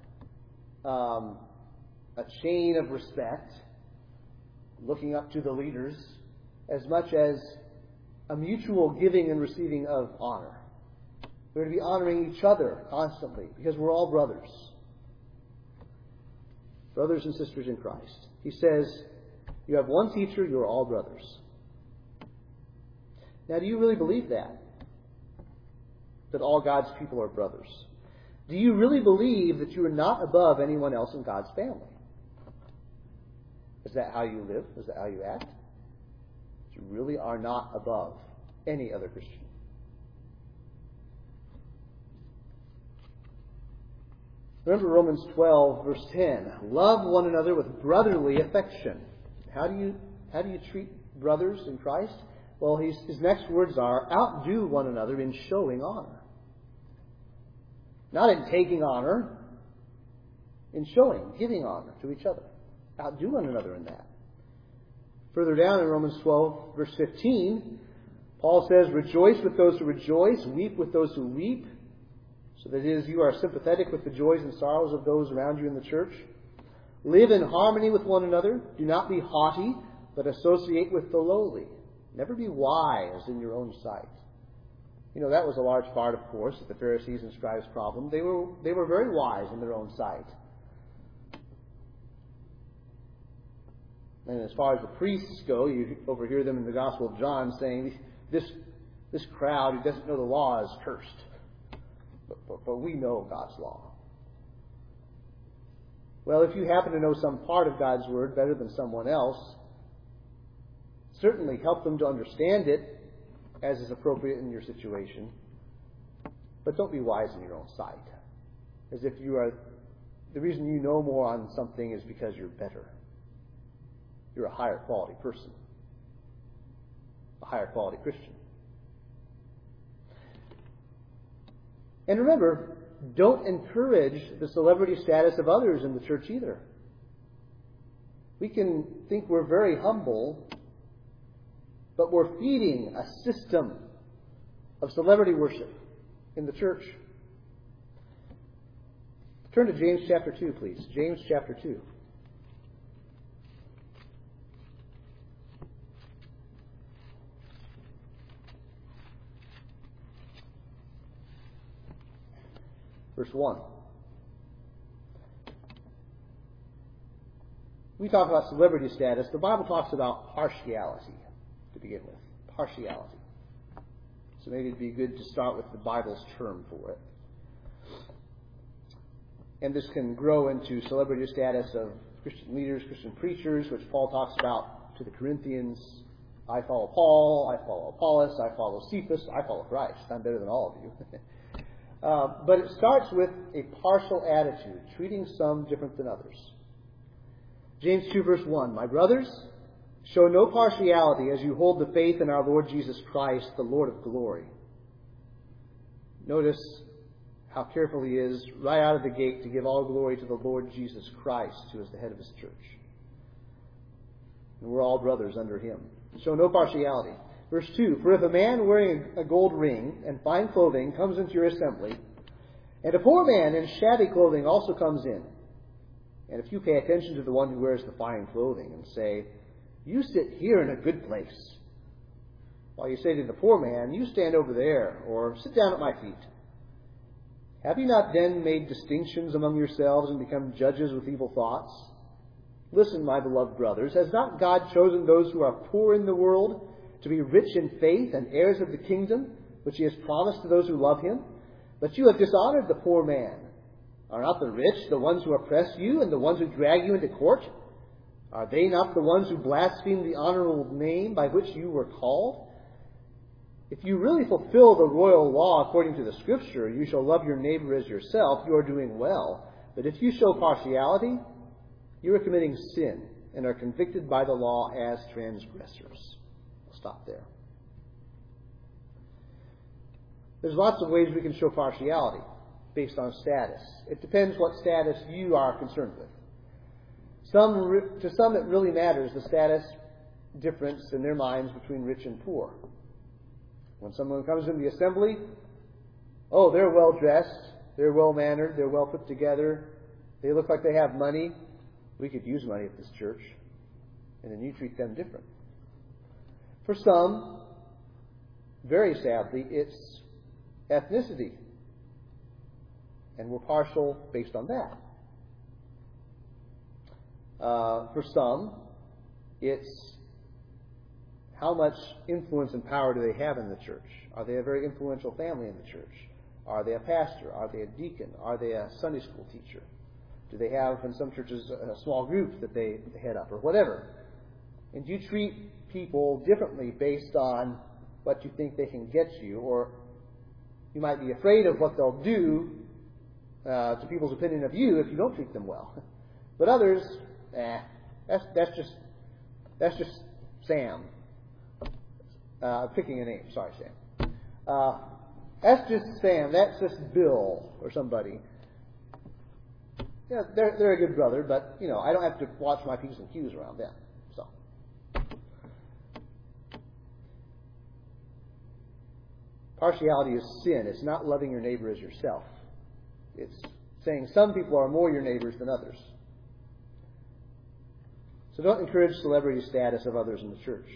chain of respect, looking up to the leaders, as much as a mutual giving and receiving of honor. We're to be honoring each other constantly because we're all brothers. Brothers and sisters in Christ. He says, you have one teacher, you're all brothers. Now, do you really believe that? That all God's people are brothers? Do you really believe that you are not above anyone else in God's family? Is that how you live? Is that how you act? You really are not above any other Christian. Remember Romans 12, verse 10. Love one another with brotherly affection. How do you treat brothers in Christ? Well, his next words are, outdo one another in showing honor. Not in taking honor, in showing, giving honor to each other. Outdo one another in that. Further down in Romans 12, verse 15, Paul says, rejoice with those who rejoice, weep with those who weep, so that it is you are sympathetic with the joys and sorrows of those around you in the church. Live in harmony with one another. Do not be haughty, but associate with the lowly. Never be wise in your own sight. You know, that was a large part, of course, of the Pharisees and scribes' problem. They were very wise in their own sight. And as far as the priests go, you overhear them in the Gospel of John saying, this crowd who doesn't know the law is cursed. But we know God's law. Well, if you happen to know some part of God's Word better than someone else, certainly help them to understand it as is appropriate in your situation. But don't be wise in your own sight. As if the reason you know more on something is because you're better. You're a higher quality person. A higher quality Christian. And remember, don't encourage the celebrity status of others in the church either. We can think we're very humble, but we're feeding a system of celebrity worship in the church. Turn to James chapter 2, please. James chapter 2. Verse 1. We talk about celebrity status. The Bible talks about partiality to begin with. Partiality. So maybe it'd be good to start with the Bible's term for it. And this can grow into celebrity status of Christian leaders, Christian preachers, which Paul talks about to the Corinthians. I follow Paul, I follow Apollos, I follow Cephas, I follow Christ. I'm better than all of you. But it starts with a partial attitude, treating some different than others. James 2 verse 1, my brothers, show no partiality as you hold the faith in our Lord Jesus Christ, the Lord of glory. Notice how careful he is right out of the gate to give all glory to the Lord Jesus Christ, who is the head of his church. And we're all brothers under him. Show no partiality. Verse 2, for if a man wearing a gold ring and fine clothing comes into your assembly, and a poor man in shabby clothing also comes in, and if you pay attention to the one who wears the fine clothing and say, you sit here in a good place, while you say to the poor man, you stand over there, or sit down at my feet, have you not then made distinctions among yourselves and become judges with evil thoughts? Listen, my beloved brothers, has not God chosen those who are poor in the world to be rich in faith and heirs of the kingdom, which he has promised to those who love him? But you have dishonored the poor man. Are not the rich the ones who oppress you and the ones who drag you into court? Are they not the ones who blaspheme the honorable name by which you were called? If you really fulfill the royal law according to the Scripture, you shall love your neighbor as yourself, you are doing well. But if you show partiality, you are committing sin and are convicted by the law as transgressors. Stop there. There's lots of ways we can show partiality based on status. It depends what status you are concerned with. To some it really matters the status difference in their minds between rich and poor. When someone comes in the assembly, oh, they're well dressed, they're well-mannered, they're well put together, they look like they have money. We could use money at this church. And then you treat them different. For some, very sadly, it's ethnicity. And we're partial based on that. For some, it's how much influence and power do they have in the church? Are they a very influential family in the church? Are they a pastor? Are they a deacon? Are they a Sunday school teacher? Do they have, in some churches, a small group that they head up or whatever? And you treat people differently based on what you think they can get you, or you might be afraid of what they'll do to people's opinion of you if you don't treat them well. But others, that's just Sam. Picking a name. Sorry, Sam. That's just Sam. That's just Bill or somebody. Yeah, they're a good brother, but I don't have to watch my P's and Q's around them. So, partiality is sin. It's not loving your neighbor as yourself. It's saying some people are more your neighbors than others. So don't encourage celebrity status of others in the church.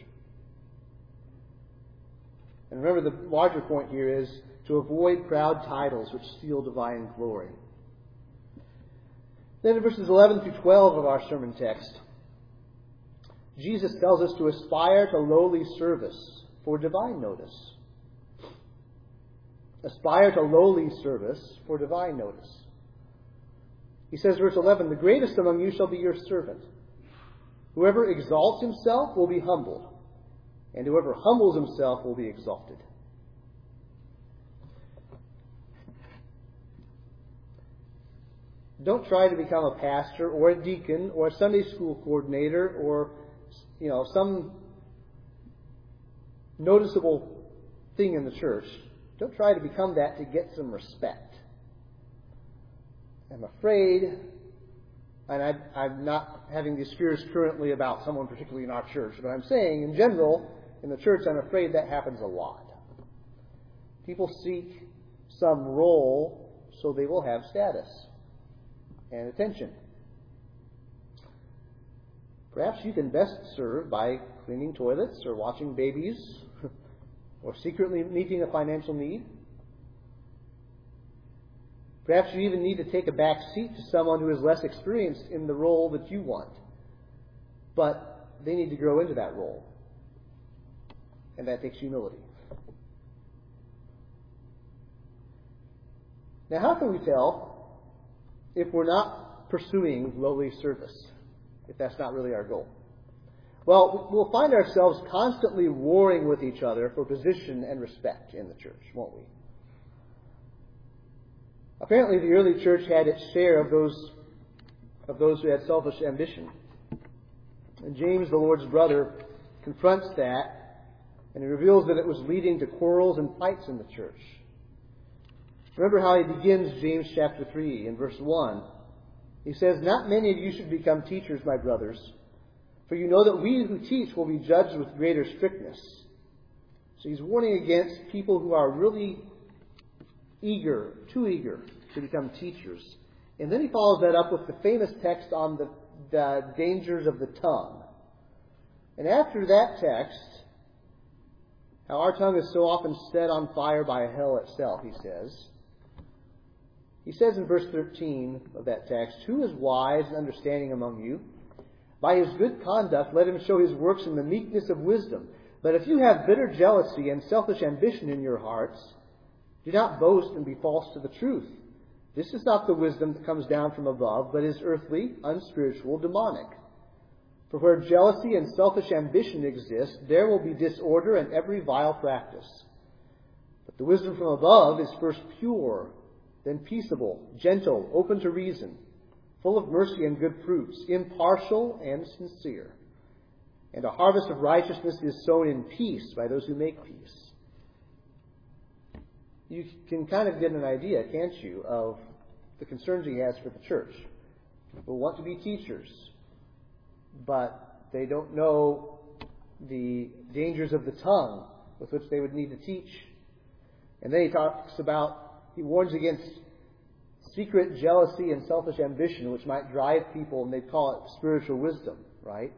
And remember, the larger point here is to avoid proud titles which steal divine glory. Then in verses 11 through 12 of our sermon text, Jesus tells us to aspire to lowly service for divine notice. Aspire to lowly service for divine notice. He says, verse 11, "The greatest among you shall be your servant. Whoever exalts himself will be humbled, and whoever humbles himself will be exalted." Don't try to become a pastor or a deacon or a Sunday school coordinator or, some noticeable thing in the church. Don't try to become that to get some respect. I'm afraid, and I'm not having these fears currently about someone particularly in our church, but I'm saying in general, in the church, I'm afraid that happens a lot. People seek some role so they will have status and attention. Perhaps you can best serve by cleaning toilets or watching babies or secretly meeting a financial need. Perhaps you even need to take a back seat to someone who is less experienced in the role that you want. But they need to grow into that role. And that takes humility. Now, how can we tell if we're not pursuing lowly service, if that's not really our goal? Well, we'll find ourselves constantly warring with each other for position and respect in the church, won't we? Apparently, the early church had its share of those who had selfish ambition. And James, the Lord's brother, confronts that, and he reveals that it was leading to quarrels and fights in the church. Remember how he begins James chapter 3 in verse 1. He says, "Not many of you should become teachers, my brothers, for you know that we who teach will be judged with greater strictness." So he's warning against people who are really too eager to become teachers. And then he follows that up with the famous text on the dangers of the tongue. And after that text, how our tongue is so often set on fire by hell itself, he says in verse 13 of that text, "Who is wise and understanding among you? By his good conduct let him show his works in the meekness of wisdom. But if you have bitter jealousy and selfish ambition in your hearts, do not boast and be false to the truth. This is not the wisdom that comes down from above, but is earthly, unspiritual, demonic. For where jealousy and selfish ambition exist, there will be disorder and every vile practice. But the wisdom from above is first pure, then peaceable, gentle, open to reason, full of mercy and good fruits, impartial and sincere. And a harvest of righteousness is sown in peace by those who make peace." You can kind of get an idea, can't you, of the concerns he has for the church. People want to be teachers, but they don't know the dangers of the tongue with which they would need to teach. And then he warns against secret jealousy and selfish ambition which might drive people, and they'd call it spiritual wisdom, right?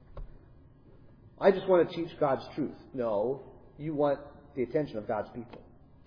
I just want to teach God's truth. No, you want the attention of God's people.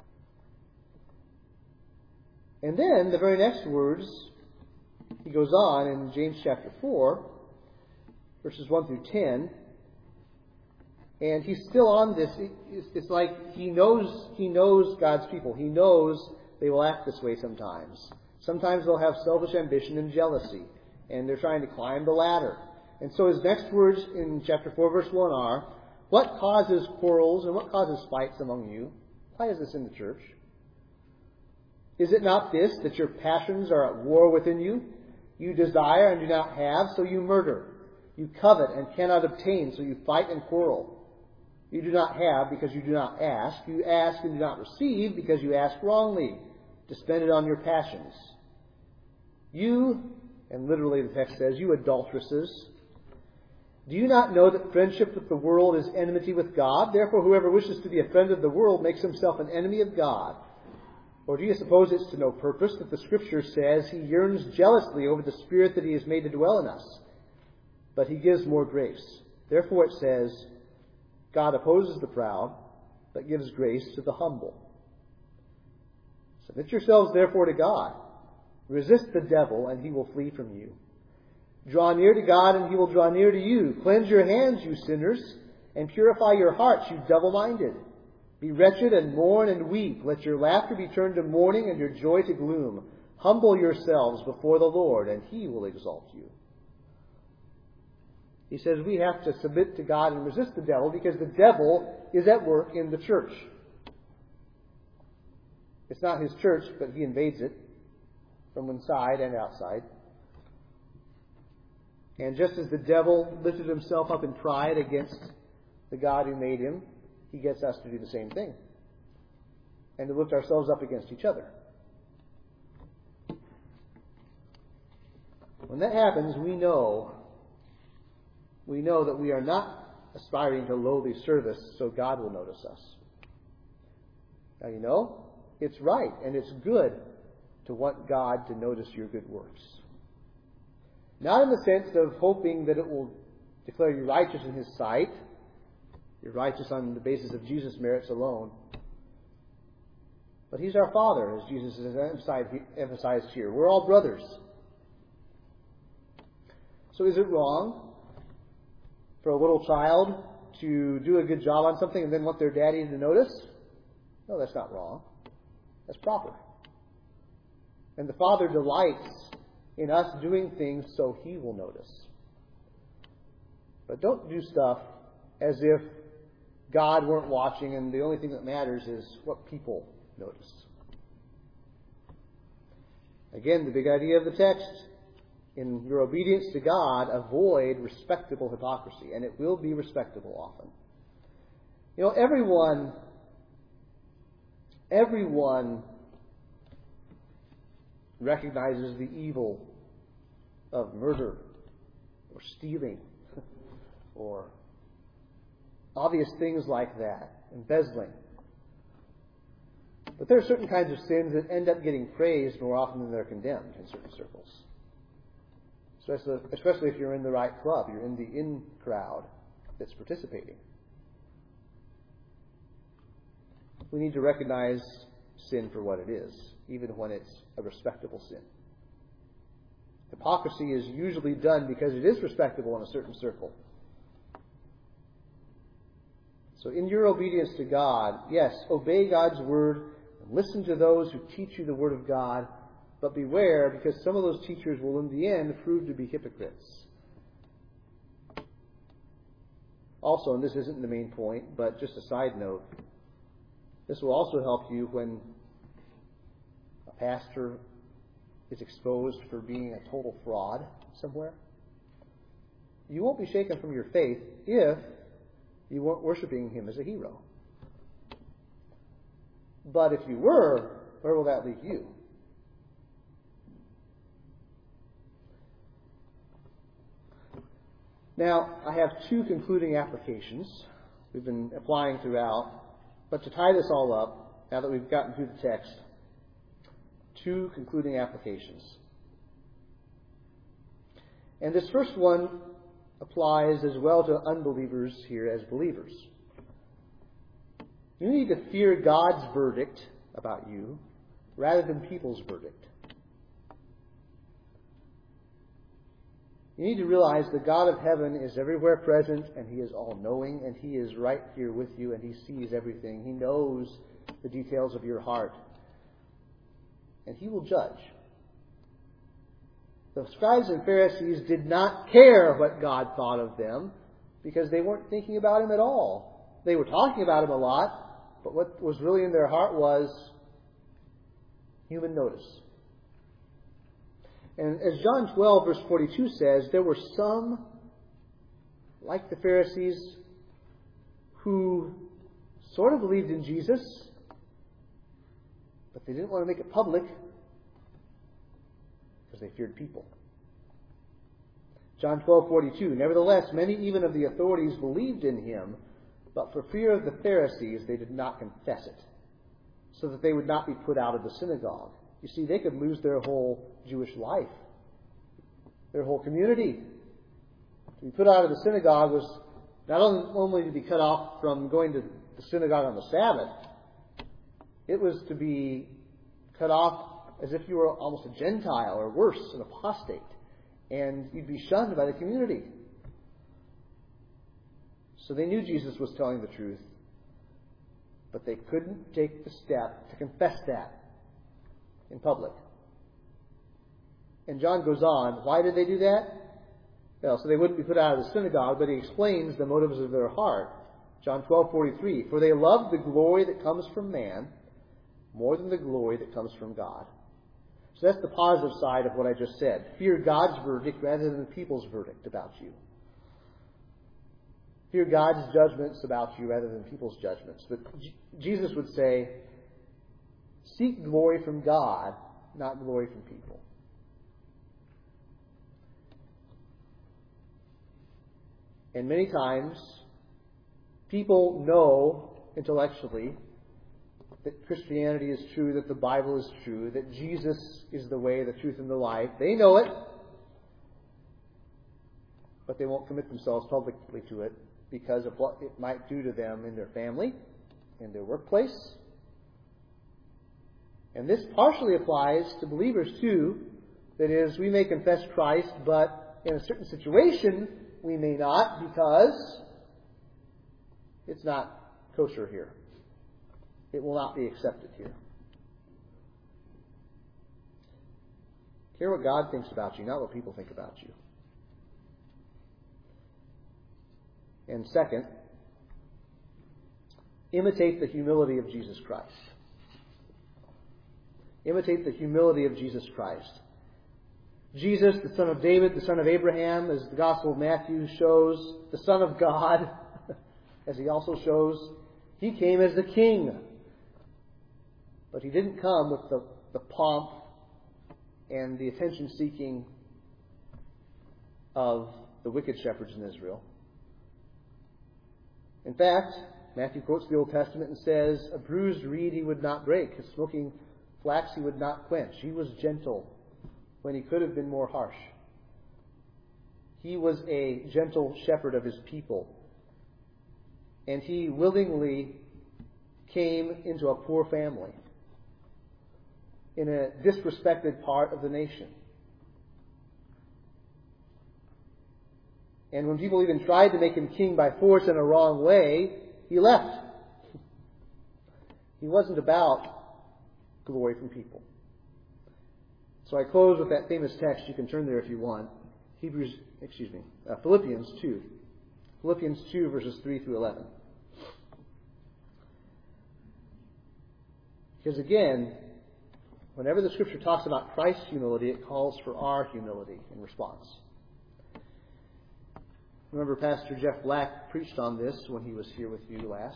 And then the very next words, he goes on in James chapter 4, verses 1 through 10, and he's still on this. It's like he knows God's people. He knows they will act this way sometimes. Sometimes they'll have selfish ambition and jealousy, and they're trying to climb the ladder. And so his next words in chapter 4, verse 1 are, what causes quarrels and what causes fights among you? Why is this in the church? Is it not this, that your passions are at war within you? You desire and do not have, so you murder. You covet and cannot obtain, so you fight and quarrel. You do not have because you do not ask. You ask and do not receive because you ask wrongly, to spend it on your passions. You, and literally the text says, you adulteresses, do you not know that friendship with the world is enmity with God? Therefore, whoever wishes to be a friend of the world makes himself an enemy of God. Or do you suppose it's to no purpose that the Scripture says he yearns jealously over the Spirit that he has made to dwell in us? But he gives more grace. Therefore it says, God opposes the proud, but gives grace to the humble. Submit yourselves therefore to God. Resist the devil, and he will flee from you. Draw near to God, and he will draw near to you. Cleanse your hands, you sinners, and purify your hearts, you double-minded. Be wretched and mourn and weep. Let your laughter be turned to mourning and your joy to gloom. Humble yourselves before the Lord, and he will exalt you. He says we have to submit to God and resist the devil because the devil is at work in the church. It's not his church, but he invades it from inside and outside. And just as the devil lifted himself up in pride against the God who made him, he gets us to do the same thing. And to lift ourselves up against each other. When that happens, we know that we are not aspiring to lowly service so God will notice us. Now you know, it's right and it's good to want God to notice your good works. Not in the sense of hoping that it will declare you righteous in His sight. You're righteous on the basis of Jesus' merits alone. But He's our Father, as Jesus has emphasized here. We're all brothers. So is it wrong for a little child to do a good job on something and then want their daddy to notice? No, that's not wrong. That's proper. And the Father delights in us doing things so He will notice. But don't do stuff as if God weren't watching and the only thing that matters is what people notice. Again, the big idea of the text, in your obedience to God, avoid respectable hypocrisy. And it will be respectable often. You know, everyone recognizes the evil of murder or stealing or obvious things like that, embezzling. But there are certain kinds of sins that end up getting praised more often than they're condemned in certain circles. Especially if you're in the right club, you're in the in crowd that's participating. We need to recognize sin for what it is, even when it's a respectable sin. Hypocrisy is usually done because it is respectable in a certain circle. So in your obedience to God, yes, obey God's word and listen to those who teach you the word of God, but beware, because some of those teachers will in the end prove to be hypocrites. Also, and this isn't the main point, but just a side note, this will also help you when a pastor is exposed for being a total fraud somewhere. You won't be shaken from your faith if you weren't worshiping him as a hero. But if you were, where will that leave you? Now, I have two concluding applications we've been applying throughout. But to tie this all up, now that we've gotten through the text, two concluding applications. And this first one applies as well to unbelievers here as believers. You need to fear God's verdict about you rather than people's verdict. You need to realize the God of heaven is everywhere present, and He is all-knowing, and He is right here with you, and He sees everything. He knows the details of your heart. And He will judge. The scribes and Pharisees did not care what God thought of them because they weren't thinking about Him at all. They were talking about Him a lot, but what was really in their heart was human notice. And as John 12, verse 42 says, there were some, like the Pharisees, who sort of believed in Jesus, but they didn't want to make it public because they feared people. John 12:42, nevertheless, many even of the authorities believed in Him, but for fear of the Pharisees, they did not confess it, so that they would not be put out of the synagogue. You see, they could lose their whole Jewish life, their whole community. To be put out of the synagogue was not only to be cut off from going to the synagogue on the Sabbath, it was to be cut off as if you were almost a Gentile, or worse, an apostate, and you'd be shunned by the community. So they knew Jesus was telling the truth, but they couldn't take the step to confess that in public. And John goes on, why did they do that? Well, so they wouldn't be put out of the synagogue, but he explains the motives of their heart. John 12:43, for they love the glory that comes from man more than the glory that comes from God. So that's the positive side of what I just said. Fear God's verdict rather than people's verdict about you. Fear God's judgments about you rather than people's judgments. But Jesus would say, seek glory from God, not glory from people. And many times, people know intellectually that Christianity is true, that the Bible is true, that Jesus is the way, the truth, and the life. They know it, but they won't commit themselves publicly to it because of what it might do to them in their family, in their workplace. And this partially applies to believers too. That is, we may confess Christ, but in a certain situation we may not because it's not kosher here. It will not be accepted here. Care what God thinks about you, not what people think about you. And second, imitate the humility of Jesus Christ. Imitate the humility of Jesus Christ. Jesus, the son of David, the son of Abraham, as the Gospel of Matthew shows, the Son of God, as he also shows, he came as the king. But he didn't come with the pomp and the attention-seeking of the wicked shepherds in Israel. In fact, Matthew quotes the Old Testament and says, a bruised reed he would not break, a smoking flax he would not quench. He was gentle when he could have been more harsh. He was a gentle shepherd of his people. And he willingly came into a poor family in a disrespected part of the nation. And when people even tried to make him king by force in a wrong way, he left. He wasn't about glory from people. So I close with that famous text. You can turn there if you want. Philippians 2. Philippians 2, verses 3 through 11. Because again, whenever the Scripture talks about Christ's humility, it calls for our humility in response. Remember Pastor Jeff Black preached on this when he was here with you last.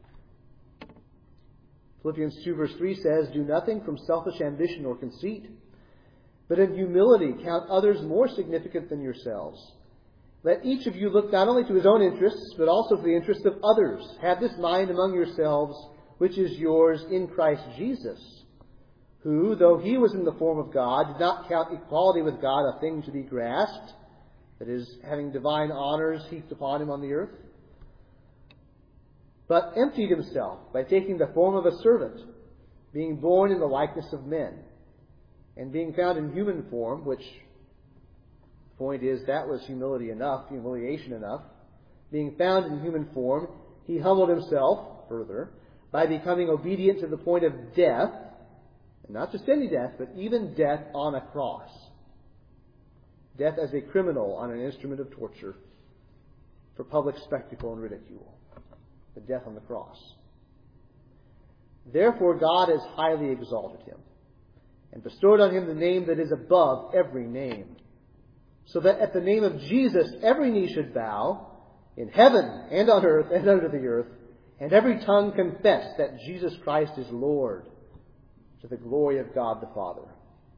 Philippians 2 verse 3 says, do nothing from selfish ambition or conceit, but in humility count others more significant than yourselves. Let each of you look not only to his own interests, but also to the interests of others. Have this mind among yourselves, which is yours in Christ Jesus, who, though he was in the form of God, did not count equality with God a thing to be grasped, that is, having divine honors heaped upon him on the earth, but emptied himself by taking the form of a servant, being born in the likeness of men, and being found in human form, which, the point is, that was humiliation enough. Being found in human form, he humbled himself further by becoming obedient to the point of death, and not just any death, but even death on a cross. Death as a criminal on an instrument of torture for public spectacle and ridicule. The death on the cross. Therefore God has highly exalted him and bestowed on him the name that is above every name, so that at the name of Jesus every knee should bow, in heaven and on earth and under the earth, and every tongue confess that Jesus Christ is Lord, to the glory of God the Father.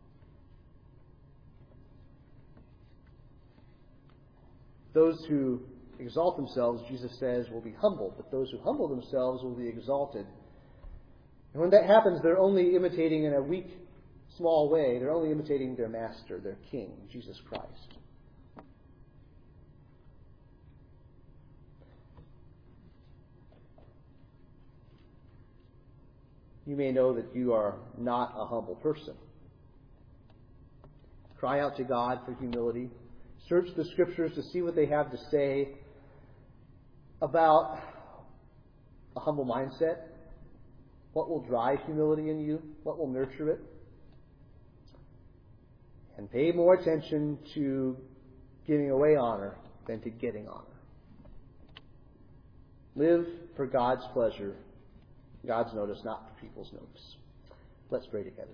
Those who exalt themselves, Jesus says, will be humbled, but those who humble themselves will be exalted. And when that happens, they're only imitating in a weak, small way, they're only imitating their master, their king, Jesus Christ. You may know that you are not a humble person. Cry out to God for humility. Search the Scriptures to see what they have to say about a humble mindset. What will drive humility in you? What will nurture it? And pay more attention to giving away honor than to getting honor. Live for God's pleasure, God's notice, not for people's notice. Let's pray together.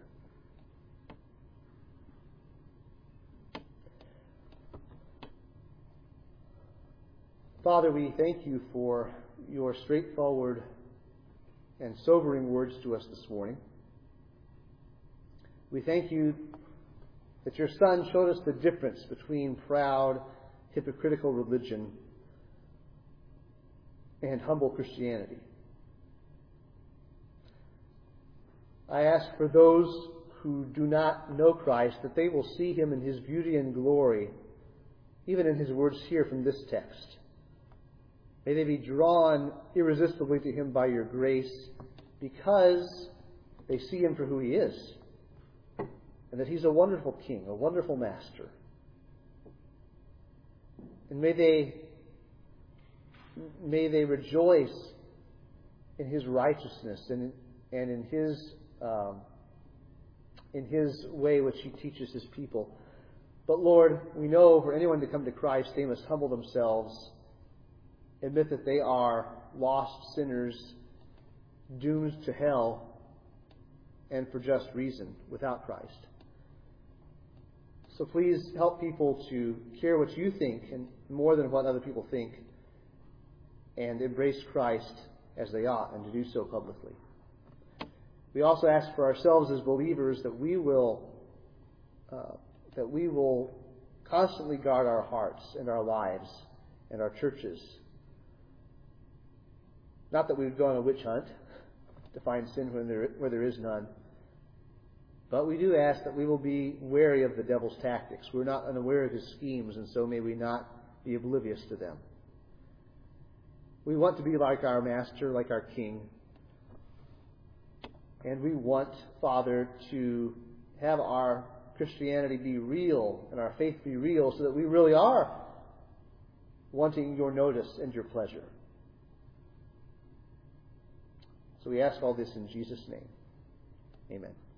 Father, we thank you for your straightforward and sobering words to us this morning. We thank you that your Son showed us the difference between proud, hypocritical religion and humble Christianity. I ask for those who do not know Christ that they will see him in his beauty and glory, even in his words here from this text. May they be drawn irresistibly to him by your grace because they see him for who he is, and that he's a wonderful king, a wonderful master. And may they rejoice in his righteousness and in his way which he teaches his people. But Lord, we know for anyone to come to Christ, they must humble themselves, admit that they are lost sinners, doomed to hell, and for just reason, without Christ. So please help people to care what you think, and more than what other people think, and embrace Christ as they ought, and to do so publicly. We also ask for ourselves as believers that we will constantly guard our hearts and our lives and our churches. Not that we would go on a witch hunt to find sin where there is none, but we do ask that we will be wary of the devil's tactics. We're not unaware of his schemes, and so may we not be oblivious to them. We want to be like our Master, like our King. And we want, Father, to have our Christianity be real and our faith be real so that we really are wanting your notice and your pleasure. So we ask all this in Jesus' name. Amen.